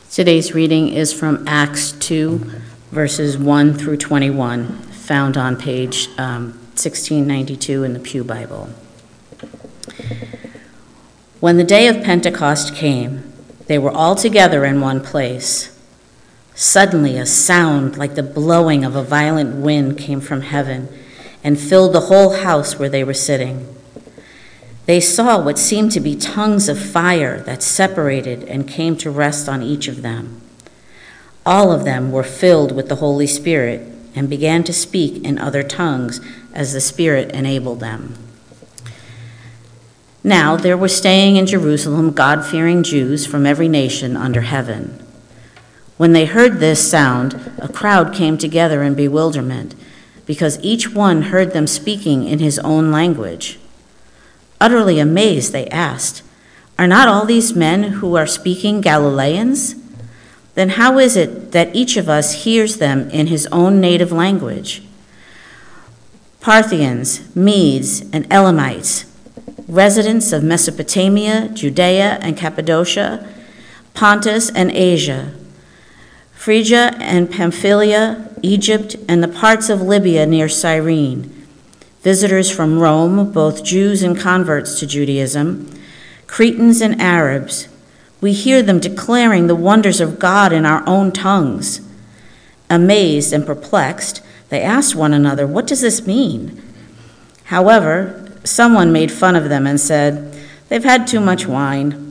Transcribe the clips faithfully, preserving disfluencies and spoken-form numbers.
Today's reading is from Acts two, verses one through twenty-one, found on page um, sixteen ninety-two in the Pew Bible. When the day of Pentecost came, they were all together in one place. Suddenly a sound like the blowing of a violent wind came from heaven and filled the whole house where they were sitting. They saw what seemed to be tongues of fire that separated and came to rest on each of them. All of them were filled with the Holy Spirit and began to speak in other tongues as the Spirit enabled them. Now there were staying in Jerusalem God-fearing Jews from every nation under heaven. When they heard this sound, a crowd came together in bewilderment, because each one heard them speaking in his own language. Utterly amazed, they asked, "Are not all these men who are speaking Galileans? Then how is it that each of us hears them in his own native language? Parthians, Medes, and Elamites, residents of Mesopotamia, Judea and Cappadocia, Pontus and Asia, Phrygia and Pamphylia, Egypt, and the parts of Libya near Cyrene, visitors from Rome, both Jews and converts to Judaism, Cretans and Arabs, we hear them declaring the wonders of God in our own tongues." Amazed and perplexed, they asked one another, "What does this mean?" However, someone made fun of them and said, "They've had too much wine."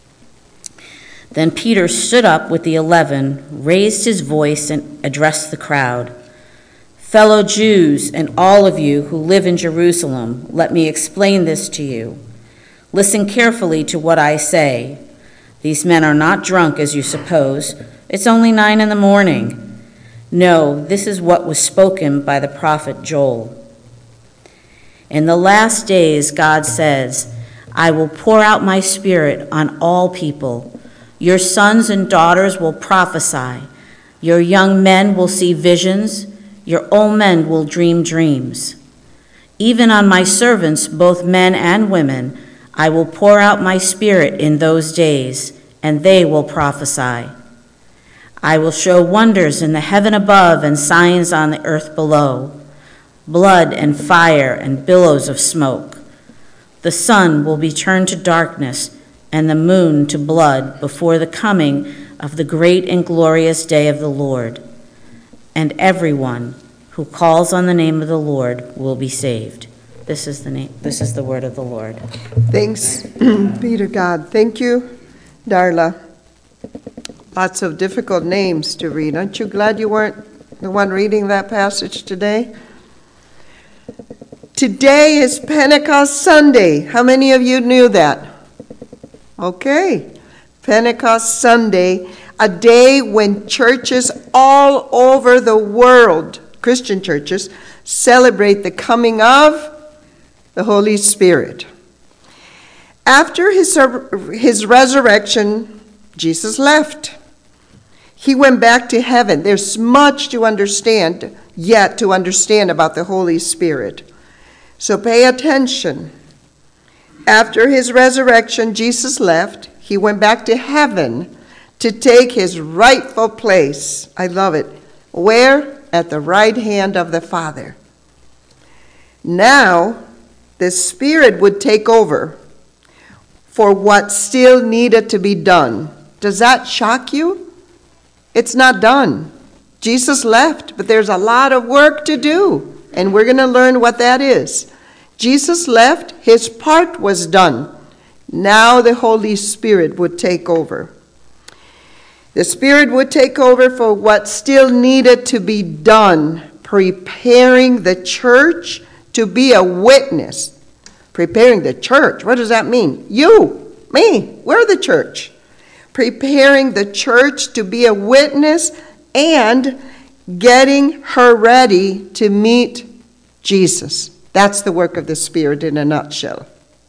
Then Peter stood up with the eleven, raised his voice, and addressed the crowd. "Fellow Jews and all of you who live in Jerusalem, let me explain this to you. Listen carefully to what I say. These men are not drunk as you suppose. It's only nine in the morning. No, this is what was spoken by the prophet Joel. In the last days, God says, I will pour out my spirit on all people. Your sons and daughters will prophesy. Your young men will see visions. Your old men will dream dreams. Even on my servants, both men and women, I will pour out my spirit in those days, and they will prophesy. I will show wonders in the heaven above and signs on the earth below, blood and fire and billows of smoke. The sun will be turned to darkness and the moon to blood before the coming of the great and glorious day of the Lord. And everyone who calls on the name of the Lord will be saved." This is the name. This is the word of the Lord. Thanks be to God. Thank you, Darla. Lots of difficult names to read. Aren't you glad you weren't the one reading that passage today? Today is Pentecost Sunday. How many of you knew that? Okay. Pentecost Sunday, a day when churches all over the world, Christian churches, celebrate the coming of the Holy Spirit. After his, his resurrection, Jesus left. He went back to heaven. There's much to understand, yet to understand about the Holy Spirit. So pay attention. After his resurrection, Jesus left. He went back to heaven to take his rightful place. I love it. Where? At the right hand of the Father. Now, the Spirit would take over for what still needed to be done. Does that shock you? It's not done. Jesus left, but there's a lot of work to do, and we're going to learn what that is. Jesus left, his part was done. Now the Holy Spirit would take over. The Spirit would take over for what still needed to be done, preparing the church to be a witness. Preparing the church, what does that mean? You, me, we're the church. Preparing the church to be a witness and getting her ready to meet Jesus. That's the work of the Spirit in a nutshell.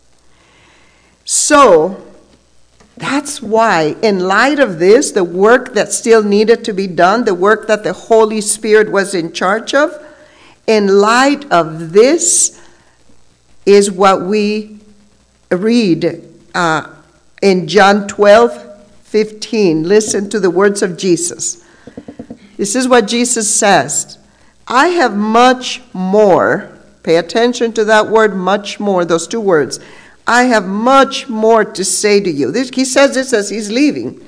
So, that's why, in light of this, the work that still needed to be done, the work that the Holy Spirit was in charge of, in light of this is what we read uh, in John twelve, fifteen. Listen to the words of Jesus. This is what Jesus says. I have much more. Pay attention to that word, much more, those two words. I have much more to say to you. This, he says this as he's leaving.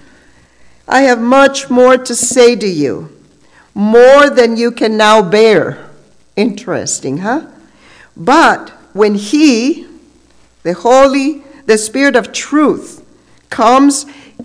I have much more to say to you, more than you can now bear. Interesting, huh? But when he, the Holy, the Spirit of truth, comes,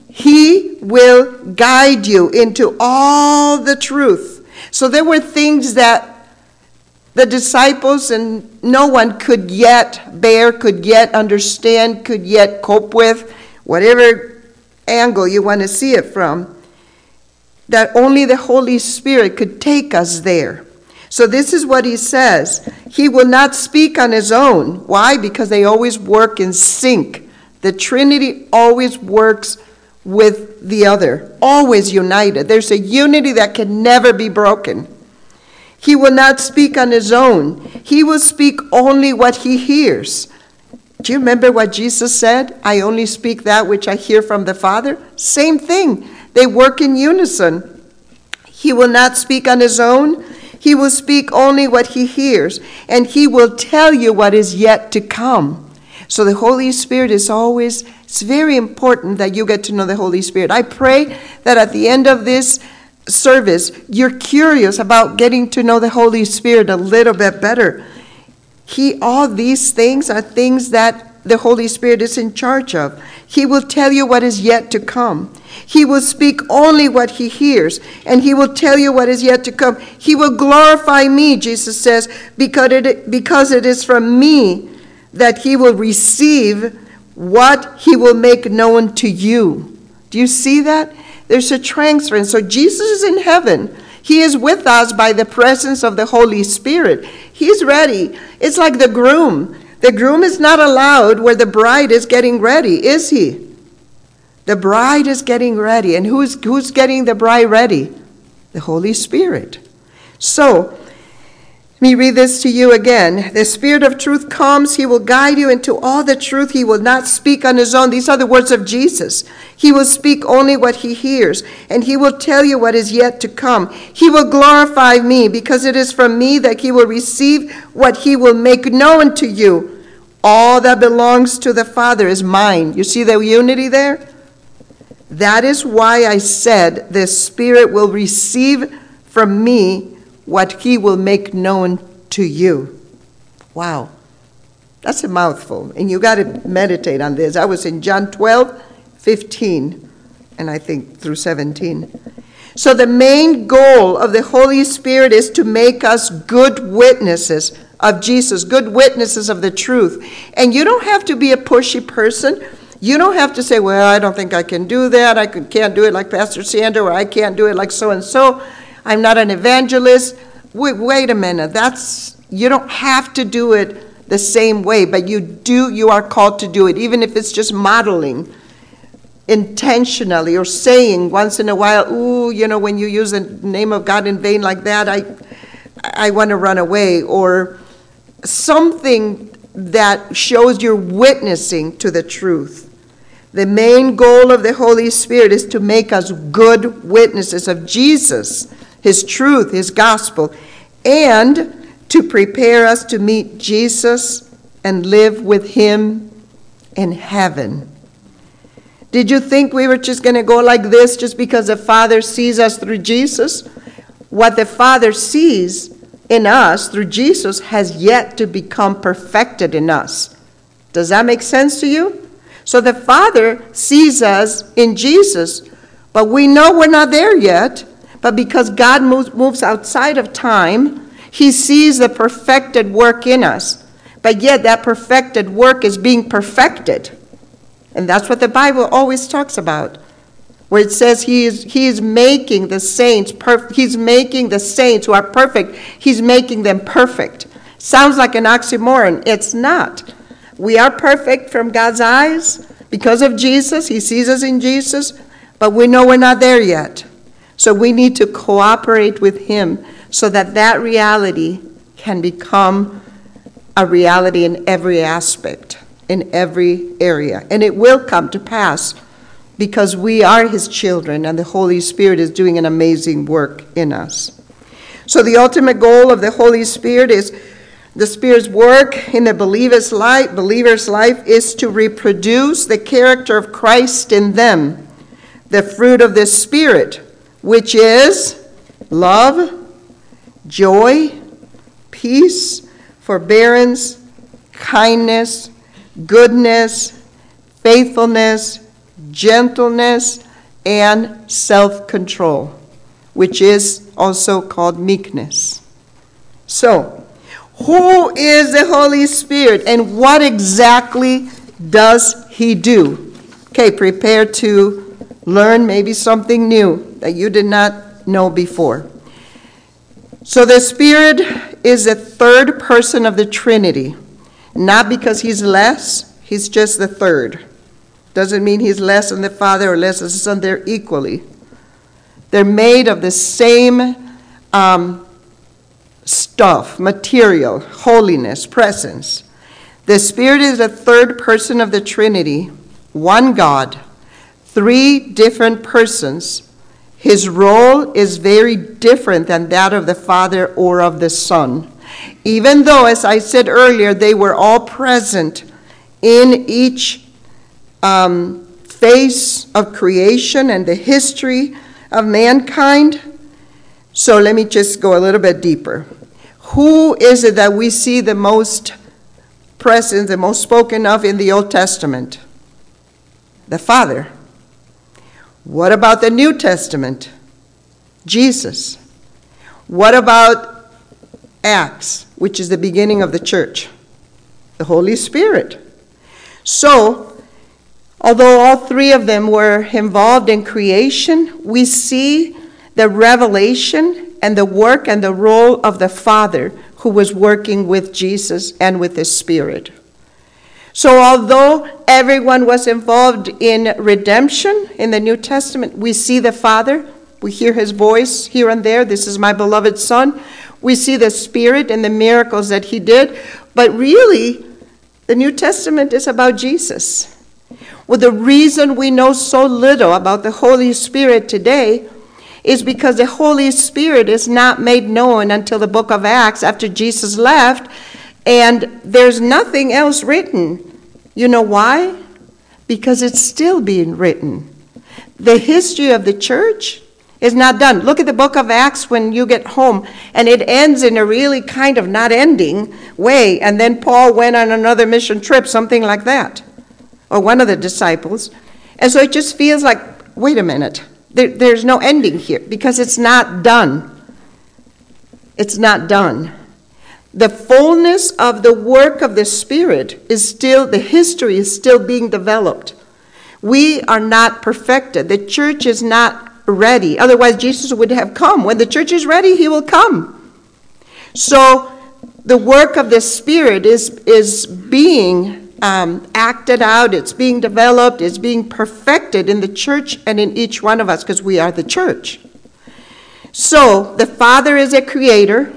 he will guide you into all the truth. So there were things that the disciples and no one could yet bear, could yet understand, could yet cope with, whatever angle you want to see it from, that only the Holy Spirit could take us there. So this is what he says. He will not speak on his own. Why? Because they always work in sync. The Trinity always works with the other, always united. There's a unity that can never be broken. He will not speak on his own. He will speak only what he hears. Do you remember what Jesus said? I only speak that which I hear from the Father. Same thing. They work in unison. He will not speak on his own. He will speak only what he hears, and he will tell you what is yet to come. So the Holy Spirit is always, it's very important that you get to know the Holy Spirit. I pray that at the end of this service, you're curious about getting to know the Holy Spirit a little bit better. He, all these things are things that the Holy Spirit is in charge of. He will tell you what is yet to come. He will speak only what he hears, and he will tell you what is yet to come. He will glorify me, Jesus says, because it, because it is from me that he will receive what he will make known to you. Do you see that? There's a transference. So Jesus is in heaven. He is with us by the presence of the Holy Spirit. He's ready. It's like the groom. The groom is not allowed where the bride is getting ready, is he? The bride is getting ready. And who's, who's getting the bride ready? The Holy Spirit. So, let me read this to you again. The Spirit of truth comes. He will guide you into all the truth. He will not speak on his own. These are the words of Jesus. He will speak only what he hears, and he will tell you what is yet to come. He will glorify me, because it is from me that he will receive what he will make known to you. All that belongs to the Father is mine. You see the unity there? That is why I said the Spirit will receive from me what he will make known to you. Wow. That's a mouthful. And you got to meditate on this. I was in John twelve, fifteen, and I think through seventeen. So the main goal of the Holy Spirit is to make us good witnesses of Jesus, good witnesses of the truth. And you don't have to be a pushy person. You don't have to say, well, I don't think I can do that. I can't do it like Pastor Sandra, or I can't do it like so-and-so. I'm not an evangelist. Wait, wait a minute. That's, you don't have to do it the same way, but you do, you are called to do it, even if it's just modeling intentionally or saying once in a while, ooh, you know, when you use the name of God in vain like that, I, I want to run away, or something that shows you're witnessing to the truth. The main goal of the Holy Spirit is to make us good witnesses of Jesus, his truth, his gospel, and to prepare us to meet Jesus and live with him in heaven. Did you think we were just going to go like this just because the Father sees us through Jesus? What the Father sees in us through Jesus has yet to become perfected in us. Does that make sense to you? So the Father sees us in Jesus, but we know we're not there yet. But because God moves, moves outside of time, he sees the perfected work in us. But yet that perfected work is being perfected. And that's what the Bible always talks about, where it says he is, he is making the saints perfect. He's making the saints who are perfect, he's making them perfect. Sounds like an oxymoron. It's not. We are perfect from God's eyes because of Jesus. He sees us in Jesus, but we know we're not there yet. So we need to cooperate with him so that that reality can become a reality in every aspect, in every area. And it will come to pass because we are his children and the Holy Spirit is doing an amazing work in us. So the ultimate goal of the Holy Spirit is the Spirit's work in the believer's life, believer's life is to reproduce the character of Christ in them, the fruit of the Spirit, which is love, joy, peace, forbearance, kindness, goodness, faithfulness, gentleness, and self-control, which is also called meekness. So, who is the Holy Spirit and what exactly does he do? Okay, prepare to learn maybe something new that you did not know before. So the Spirit is the third person of the Trinity, not because he's less, he's just the third. Doesn't mean he's less than the Father or less than the Son, they're equally. They're made of the same um, stuff, material, holiness, presence. The Spirit is the third person of the Trinity, one God, three different persons. His role is very different than that of the Father or of the Son. Even though, as I said earlier, they were all present in each um, phase of creation and the history of mankind. So let me just go a little bit deeper. Who is it that we see the most present, the most spoken of in the Old Testament? The Father. What about the New Testament? Jesus. What about Acts, which is the beginning of the church? The Holy Spirit. So, although all three of them were involved in creation, we see the revelation and the work and the role of the Father who was working with Jesus and with the Spirit. So although everyone was involved in redemption in the New Testament, we see the Father, we hear his voice here and there, this is my beloved Son. We see the Spirit and the miracles that he did, but really, the New Testament is about Jesus. Well, the reason we know so little about the Holy Spirit today is because the Holy Spirit is not made known until the book of Acts after Jesus left, and there's nothing else written. You know why? Because it's still being written. The history of the church is not done. Look at the book of Acts when you get home, and it ends in a really kind of not ending way, and then Paul went on another mission trip, something like that, or one of the disciples. And so it just feels like, wait a minute, there, there's no ending here, because it's not done. It's not done. The fullness of the work of the Spirit is still, the history is still being developed. We are not perfected. The church is not ready. Otherwise, Jesus would have come. When the church is ready, he will come. So the work of the Spirit is, is being um, acted out. It's being developed. It's being perfected in the church and in each one of us because we are the church. So the Father is a creator.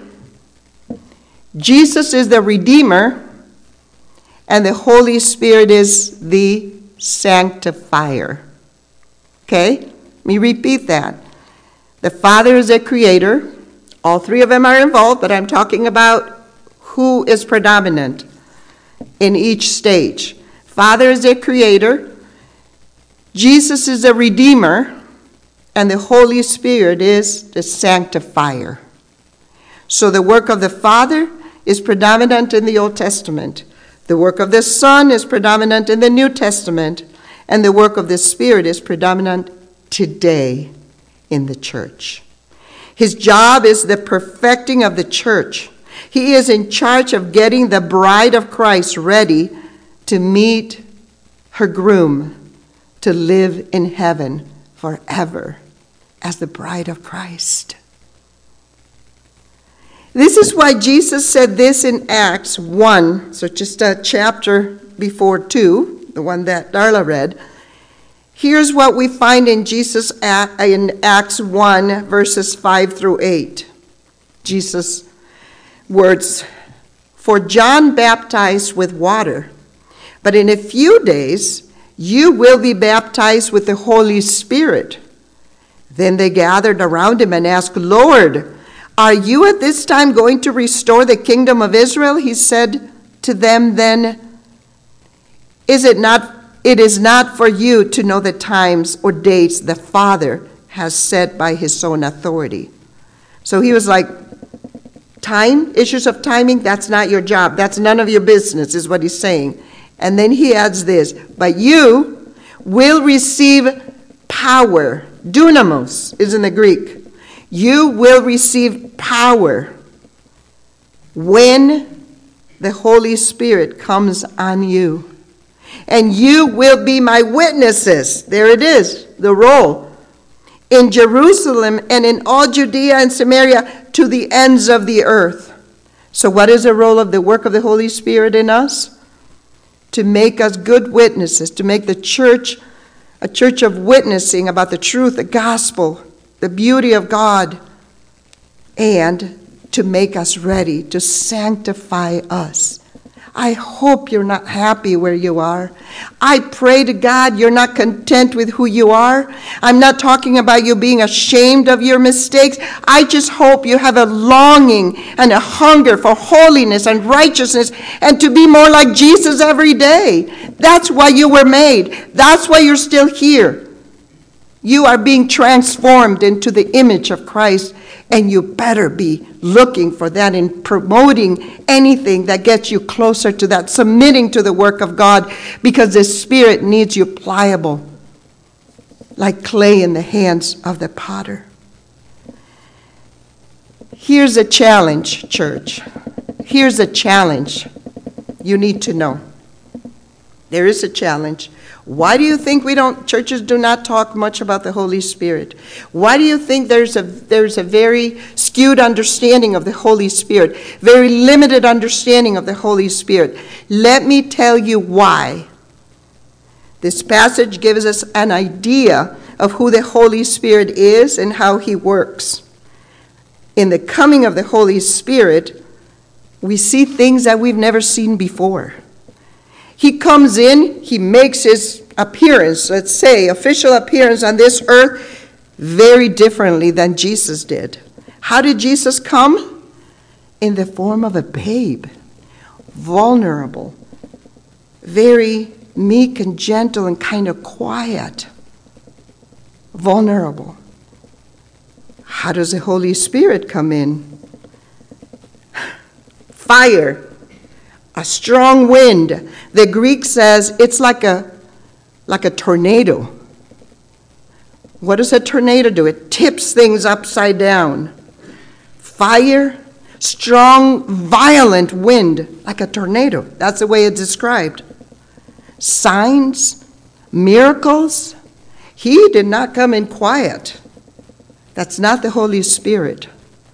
Jesus is the Redeemer, and the Holy Spirit is the Sanctifier. Okay? Let me repeat that. The Father is a creator. All three of them are involved, but I'm talking about who is predominant in each stage. Father is a creator. Jesus is a Redeemer, and the Holy Spirit is the Sanctifier. So the work of the Father is predominant in the Old Testament. The work of the Son is predominant in the New Testament. And the work of the Spirit is predominant today in the church. His job is the perfecting of the church. He is in charge of getting the bride of Christ ready to meet her groom, to live in heaven forever as the bride of Christ. This is why Jesus said this in Acts one, so just a chapter before two, the one that Darla read. Here's what we find in Jesus in Acts one, verses five through eight. Jesus' words, "For John baptized with water, but in a few days You will be baptized with the Holy Spirit." Then they gathered around him and asked, "Lord, are you at this time going to restore the kingdom of Israel?" He said to them then, Is it not, it is not for you to know the times or dates the Father has set by his own authority. So he was like, time, issues of timing, that's not your job. That's none of your business, is what he's saying. And then he adds this, "But you will receive power." Dunamos is in the Greek. You will receive power when the Holy Spirit comes on you. And you will be my witnesses. There it is, the role. In Jerusalem and in all Judea and Samaria to the ends of the earth. So what is the role of the work of the Holy Spirit in us? To make us good witnesses, to make the church a church of witnessing about the truth, the gospel, the beauty of God, and to make us ready, to sanctify us. I hope you're not happy where you are. I pray to God you're not content with who you are. I'm not talking about you being ashamed of your mistakes. I just hope you have a longing and a hunger for holiness and righteousness and to be more like Jesus every day. That's why you were made. That's why you're still here. You are being transformed into the image of Christ. And you better be looking for that and promoting anything that gets you closer to that, submitting to the work of God, because the Spirit needs you pliable, like clay in the hands of the potter. Here's a challenge, church. Here's a challenge you need to know. There is a challenge. Why do you think we don't, churches do not talk much about the Holy Spirit? Why do you think there's a there's a very skewed understanding of the Holy Spirit, very limited understanding of the Holy Spirit? Let me tell you why. This passage gives us an idea of who the Holy Spirit is and how he works. In the coming of the Holy Spirit, we see things that we've never seen before. He comes in, he makes his appearance, let's say, official appearance on this earth very differently than Jesus did. How did Jesus come? In the form of a babe, vulnerable, very meek and gentle and kind of quiet, vulnerable. How does the Holy Spirit come in? Fire. A strong wind. The Greek says it's like a like a tornado. What does a tornado do? It tips things upside down. Fire, strong, violent wind, like a tornado. That's the way it's described. Signs, miracles. He did not come in quiet. That's not the Holy Spirit.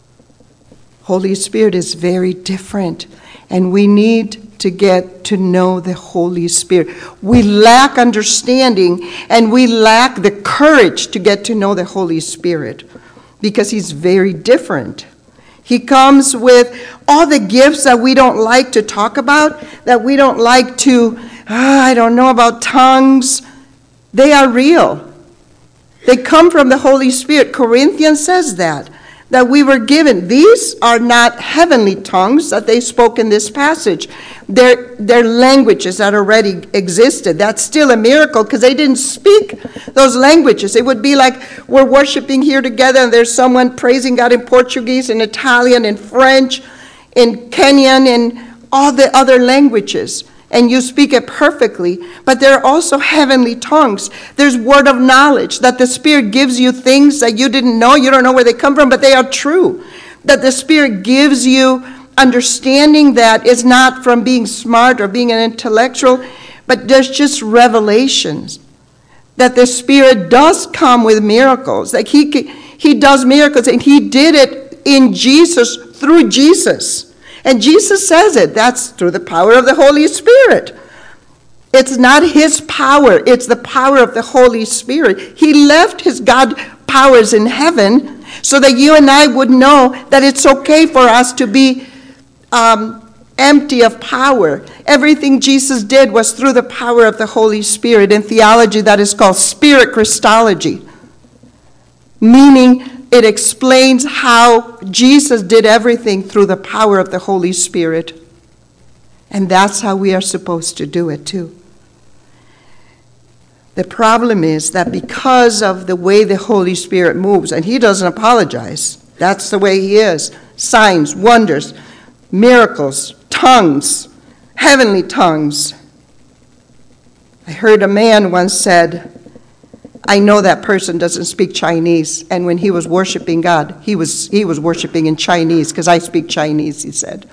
Holy Spirit is very different. And we need to get to know the Holy Spirit. We lack understanding and we lack the courage to get to know the Holy Spirit because he's very different. He comes with all the gifts that we don't like to talk about, that we don't like to, ah, I don't know about tongues. They are real. They come from the Holy Spirit. Corinthians says that. That we were given. These are not heavenly tongues that they spoke in this passage. They're, they're languages that already existed. That's still a miracle because they didn't speak those languages. It would be like we're worshiping here together and there's someone praising God in Portuguese, in Italian, in French, in Kenyan, and all the other languages. And you speak it perfectly, but there are also heavenly tongues. There's word of knowledge, that the Spirit gives you things that you didn't know, you don't know where they come from, but they are true. That the Spirit gives you understanding that is not from being smart or being an intellectual, but there's just revelations. That the Spirit does come with miracles. Like he, he does miracles, and he did it in Jesus, through Jesus. And Jesus says it. That's through the power of the Holy Spirit. It's not his power. It's the power of the Holy Spirit. He left his God powers in heaven so that you and I would know that it's okay for us to be um, empty of power. Everything Jesus did was through the power of the Holy Spirit. In theology, that is called spirit Christology, meaning it explains how Jesus did everything through the power of the Holy Spirit. And that's how we are supposed to do it too. The problem is that because of the way the Holy Spirit moves, and he doesn't apologize, that's the way he is. Signs, wonders, miracles, tongues, heavenly tongues. I heard a man once said, I know that person doesn't speak Chinese. And when he was worshiping God, he was, he was worshiping in Chinese because I speak Chinese, he said.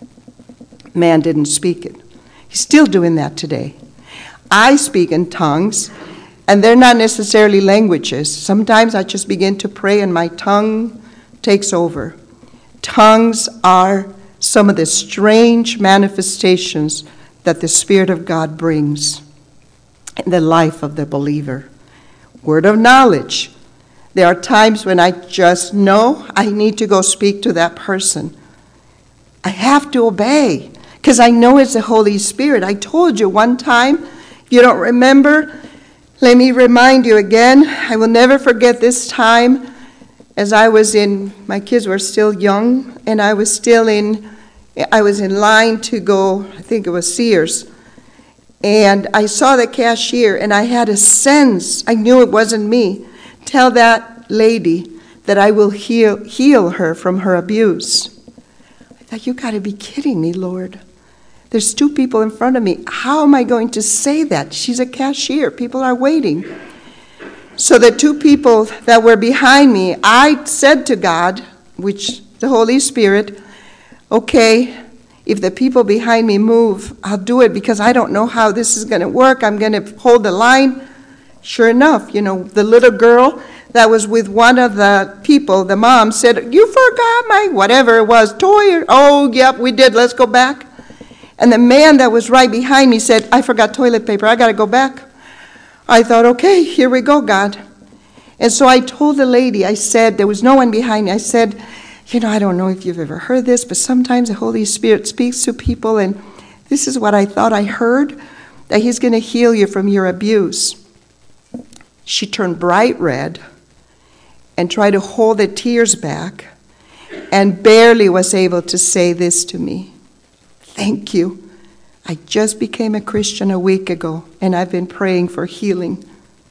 Man didn't speak it. He's still doing that today. I speak in tongues, and they're not necessarily languages. Sometimes I just begin to pray and my tongue takes over. Tongues are some of the strange manifestations that the Spirit of God brings in the life of the believer. Word of knowledge. There are times when I just know I need to go speak to that person. I have to obey because I know it's the Holy Spirit. I told you one time, if you don't remember, let me remind you again. I will never forget this time as I was in, my kids were still young, and I was still in, I was in line to go, I think it was Sears. And I saw the cashier, and I had a sense, I knew it wasn't me, tell that lady that I will heal, heal her from her abuse. I thought, you got to be kidding me, Lord. There's two people in front of me. How am I going to say that? She's a cashier. People are waiting. So the two people that were behind me, I said to God, which the Holy Spirit, okay, if the people behind me move, I'll do it because I don't know how this is going to work. I'm going to hold the line. Sure enough, you know, the little girl that was with one of the people, the mom, said, you forgot my whatever it was, toy. Oh, yep, we did. Let's go back. And the man that was right behind me said, I forgot toilet paper. I got to go back. I thought, okay, here we go, God. And so I told the lady, I said, there was no one behind me. I said, you know, I don't know if you've ever heard this, but sometimes the Holy Spirit speaks to people, and this is what I thought I heard, that he's going to heal you from your abuse. She turned bright red and tried to hold the tears back and barely was able to say this to me. Thank you. I just became a Christian a week ago, and I've been praying for healing.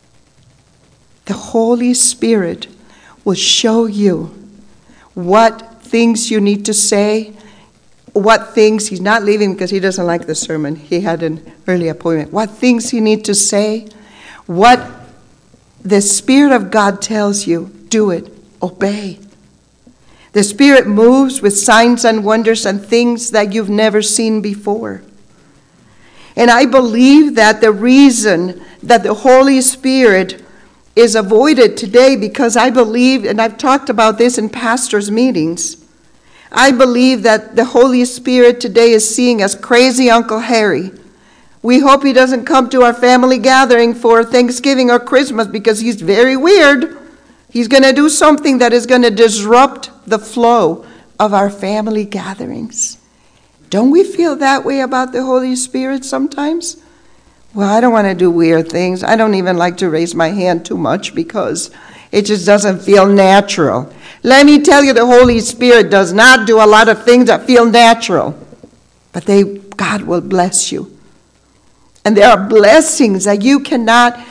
The Holy Spirit will show you what things you need to say, what things, he's not leaving because he doesn't like the sermon. He had an early appointment. What things you need to say, what the Spirit of God tells you, do it, obey. The Spirit moves with signs and wonders and things that you've never seen before. And I believe that the reason that the Holy Spirit is avoided today, because I believe, and I've talked about this in pastors' meetings, I believe that the Holy Spirit today is seeing as crazy Uncle Harry. We hope he doesn't come to our family gathering for Thanksgiving or Christmas because he's very weird. He's going to do something that is going to disrupt the flow of our family gatherings. Don't we feel that way about the Holy Spirit sometimes? Well, I don't want to do weird things. I don't even like to raise my hand too much because it just doesn't feel natural. Let me tell you, the Holy Spirit does not do a lot of things that feel natural. But they, God will bless you. And there are blessings that you cannot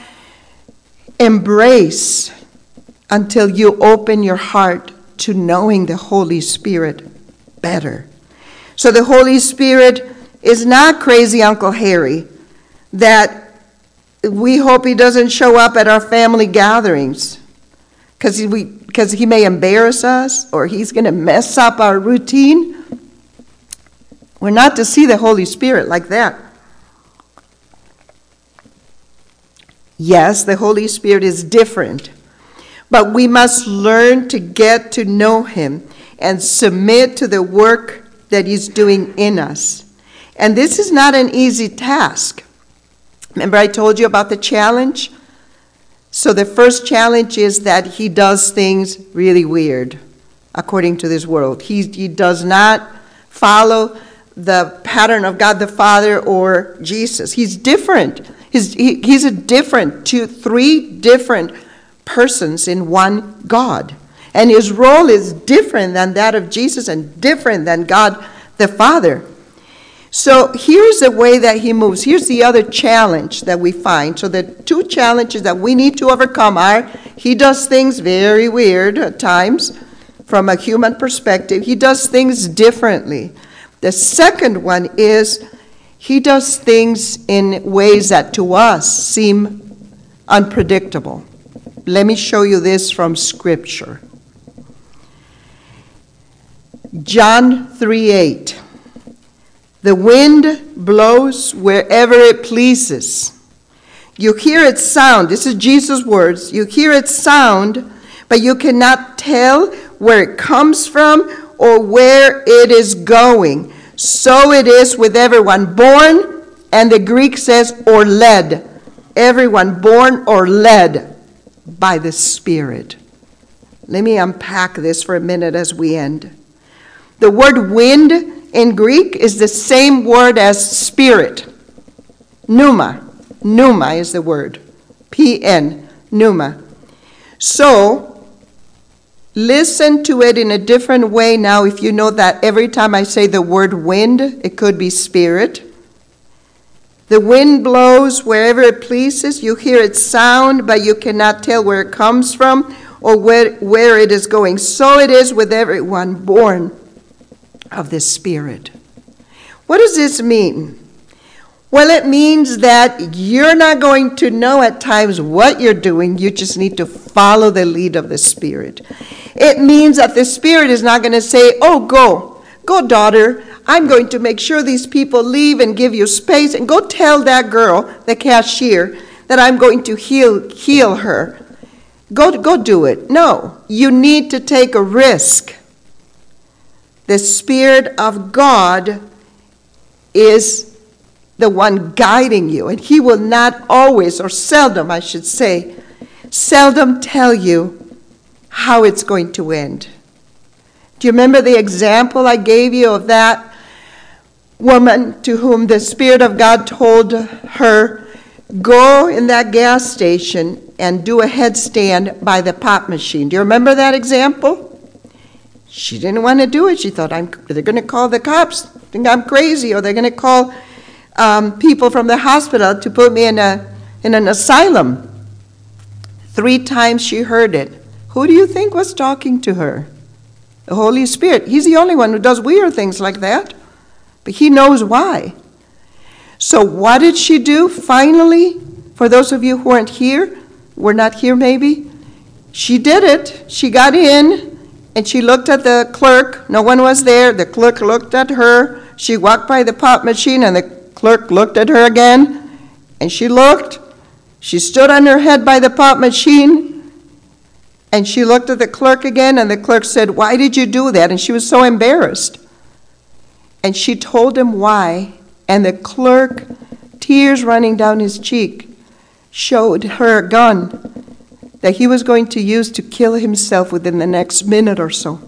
embrace until you open your heart to knowing the Holy Spirit better. So the Holy Spirit is not crazy Uncle Harry that we hope he doesn't show up at our family gatherings because he, we, because he may embarrass us or he's going to mess up our routine. We're not to see the Holy Spirit like that. Yes, the Holy Spirit is different. But we must learn to get to know him and submit to the work that he's doing in us. And this is not an easy task. Remember I told you about the challenge? So the first challenge is that he does things really weird, according to this world. He, he does not follow the pattern of God the Father or Jesus. He's different. He's, he, he's a different, two, three different persons in one God. And his role is different than that of Jesus and different than God the Father. So here's the way that he moves. Here's the other challenge that we find. So the two challenges that we need to overcome are, he does things very weird at times from a human perspective. He does things differently. The second one is, he does things in ways that to us seem unpredictable. Let me show you this from Scripture. John three eight. The wind blows wherever it pleases. You hear its sound. This is Jesus' words. You hear its sound, but you cannot tell where it comes from or where it is going. So it is with everyone born, and the Greek says, or led. Everyone born or led by the Spirit. Let me unpack this for a minute as we end. The word wind in Greek is the same word as spirit. Pneuma. Pneuma is the word. P N. Pneuma. So, listen to it in a different way now if you know that every time I say the word wind, it could be spirit. The wind blows wherever it pleases. You hear its sound, but you cannot tell where it comes from or where, where it is going. So it is with everyone born of the Spirit. What does this mean? Well, it means that you're not going to know at times what you're doing. You just need to follow the lead of the Spirit. It means that the Spirit is not going to say, oh, go, go, daughter. I'm going to make sure these people leave and give you space. And go tell that girl, the cashier, that I'm going to heal, heal her. Go, go do it. No, you need to take a risk. The Spirit of God is the one guiding you. And he will not always, or seldom, I should say, seldom tell you how it's going to end. Do you remember the example I gave you of that woman to whom the Spirit of God told her, go in that gas station and do a headstand by the pop machine? Do you remember that example? She didn't want to do it. She thought, I'm, they're going to call the cops, think I'm crazy, or they're going to call um, people from the hospital to put me in a in an asylum. Three times she heard it. Who do you think was talking to her? The Holy Spirit. He's the only one who does weird things like that, but he knows why. So what did she do finally? For those of you who weren't here, were not here maybe, she did it. She got in. And she looked at the clerk. No one was there. The clerk looked at her. She walked by the pop machine, and the clerk looked at her again. And she looked. She stood on her head by the pop machine. And she looked at the clerk again, and the clerk said, why did you do that? And she was so embarrassed. And she told him why. And the clerk, tears running down his cheek, showed her a gun that he was going to use to kill himself within the next minute or so.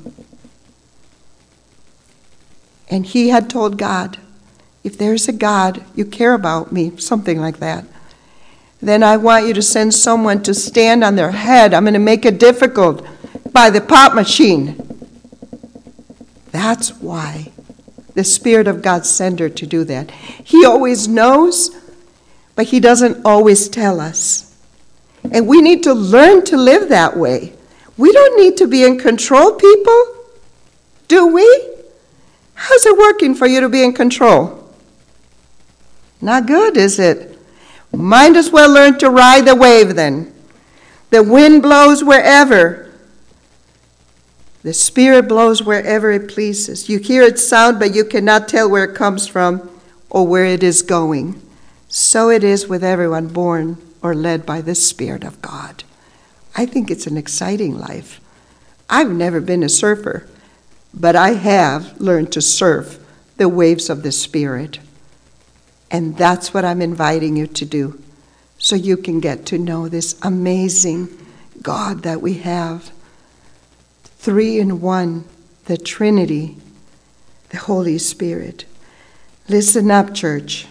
And he had told God, if there's a God, you care about me, something like that, then I want you to send someone to stand on their head. I'm going to make it difficult by the pop machine. That's why the Spirit of God sent her to do that. He always knows, but he doesn't always tell us. And we need to learn to live that way. We don't need to be in control, people. Do we? How's it working for you to be in control? Not good, is it? Might as well learn to ride the wave then. The wind blows wherever. The Spirit blows wherever it pleases. You hear its sound, but you cannot tell where it comes from or where it is going. So it is with everyone born or led by the Spirit of God. I think it's an exciting life. I've never been a surfer, but I have learned to surf the waves of the Spirit. And that's what I'm inviting you to do, so you can get to know this amazing God that we have. Three in one, the Trinity, the Holy Spirit. Listen up, church.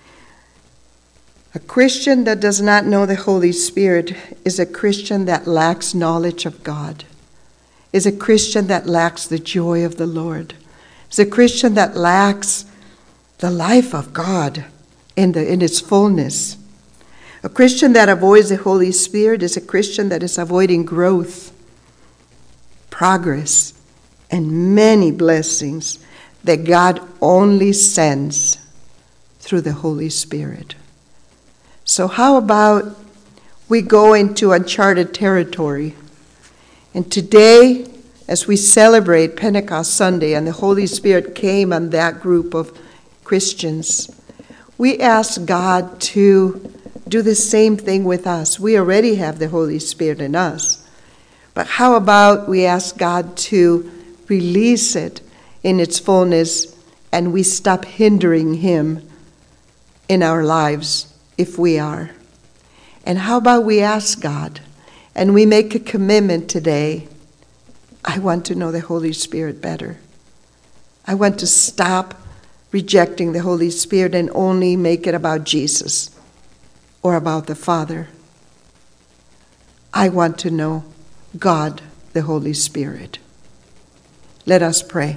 A Christian that does not know the Holy Spirit is a Christian that lacks knowledge of God, is a Christian that lacks the joy of the Lord, is a Christian that lacks the life of God in, the, in its fullness. A Christian that avoids the Holy Spirit is a Christian that is avoiding growth, progress, and many blessings that God only sends through the Holy Spirit. So how about we go into uncharted territory? And today, as we celebrate Pentecost Sunday and the Holy Spirit came on that group of Christians, we ask God to do the same thing with us. We already have the Holy Spirit in us. But how about we ask God to release it in its fullness and we stop hindering Him in our lives if we are? And how about we ask God and we make a commitment today? I want to know the Holy Spirit better. I want to stop rejecting the Holy Spirit and only make it about Jesus or about the Father. I want to know God, the Holy Spirit. Let us pray.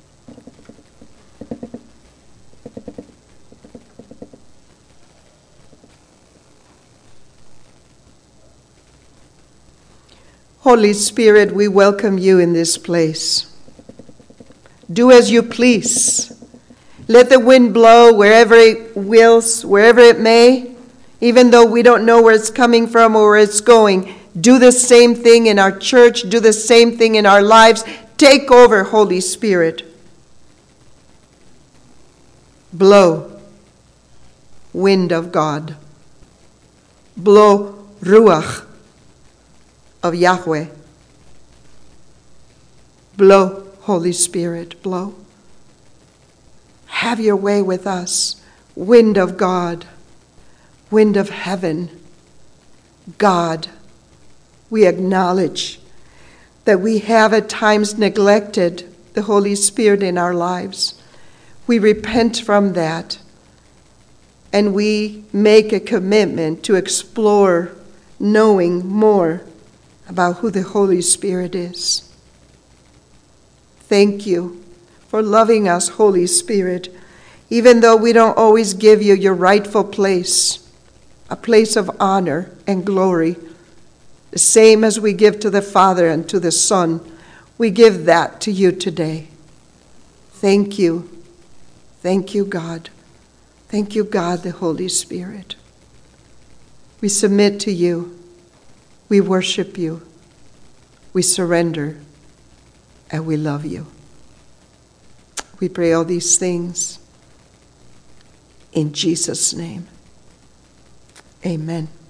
Holy Spirit, we welcome you in this place. Do as you please. Let the wind blow wherever it wills, wherever it may, even though we don't know where it's coming from or where it's going. Do the same thing in our church. Do the same thing in our lives. Take over, Holy Spirit. Blow, wind of God. Blow, Ruach of Yahweh. Blow, Holy Spirit, blow. Have your way with us, wind of God, wind of heaven. God, we acknowledge that we have at times neglected the Holy Spirit in our lives. We repent from that, and we make a commitment to explore knowing more about who the Holy Spirit is. Thank you for loving us, Holy Spirit, even though we don't always give you your rightful place, a place of honor and glory, the same as we give to the Father and to the Son. We give that to you today. Thank you. Thank you, God. Thank you, God, the Holy Spirit. We submit to you. We worship you, we surrender, and we love you. We pray all these things in Jesus' name. Amen.